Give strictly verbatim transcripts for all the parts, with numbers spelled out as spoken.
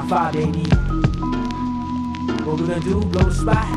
five eighty. What we gonna do? Blow the spot?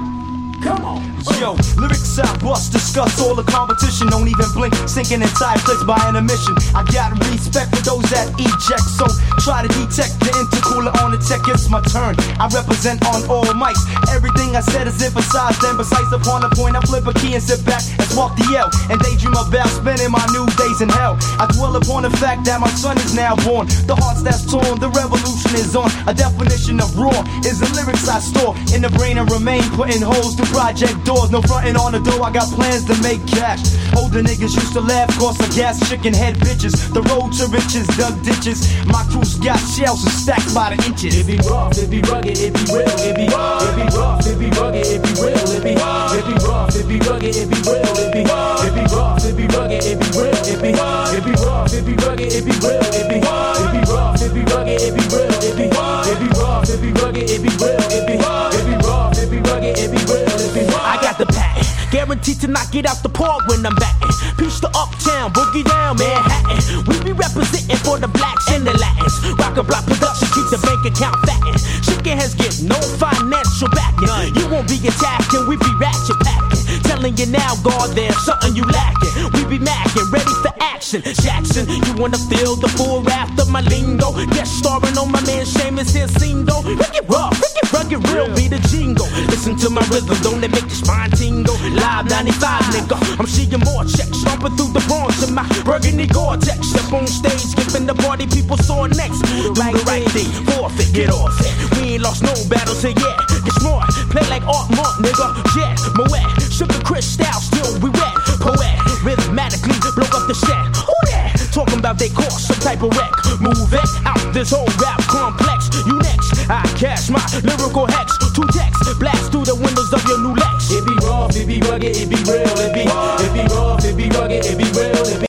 Come on. Yo, lyrics I bust, discuss all the competition. Don't even blink, sinking in tight place by an emission. I got respect for those that eject, so try to detect the intercooler on the tech. It's my turn, I represent on all mics. Everything I said is emphasized and precise upon the point. I flip a key and sit back and spark the L and daydream about spending my new days in hell. I dwell upon the fact that my son is now born. The hearts that's torn, the revolution is on. A definition of raw is the lyrics I store in the brain and remain putting holes through project doors. No frontin' on the door, I got plans to make cash. Older niggas used to laugh, cause I gas chicken head bitches. The road to riches, dug ditches. My crew's got shells and stacked by the inches. It be rough, it be rugged, it be real. It be, it be rough, it be rugged, it be real. It be, it be rough, it be rugged, it be real. It be, it be rough, it be rugged, it be real. It be, it be rough, it be rugged, it be real. It be, it be rough, it be rugged, it be real. It be, it be rough, it be rugged, it be real. It be, it be rough, it be rugged, it be real. It be, I got the patent, guaranteed to knock it out the park when I'm batting. Peace to Uptown, boogie down Manhattan. We be representing for the blacks and the Latins. Rock a block production, keep the bank account fattin'. Chicken heads get no financial backing. You won't be attacking, we be ratchet packing. Telling you now, God, there's something you lacking. We be macking, ready for action. Jackson, you wanna feel the full wrath of my lingo? Guest starring on my man Seamus here, single. Rick it rough, Rick it rugged, real be the jingle. Listen to my rhythm, don't it make your spine tingle? Live ninety-five, nigga, I'm seeing more checks. Stomping through the Bronx in my burgundy Gore-Tex. Step on stage, skipping the party, people saw next. Do the right thing, forfeit, get off it. We ain't lost no battles here yet. Get smart, play like Art Monk, nigga. Jet, Moet, Sugar Crystal, still we wet. Poet, rhythmatically blow up the set. Who that? Talking about they cause some type of wreck. Move it out this whole rap complex. You next, I cash my lyrical hex. Two texts, blast through the windows of your new Lex. It be rough, it be rugged, it be real. It be, it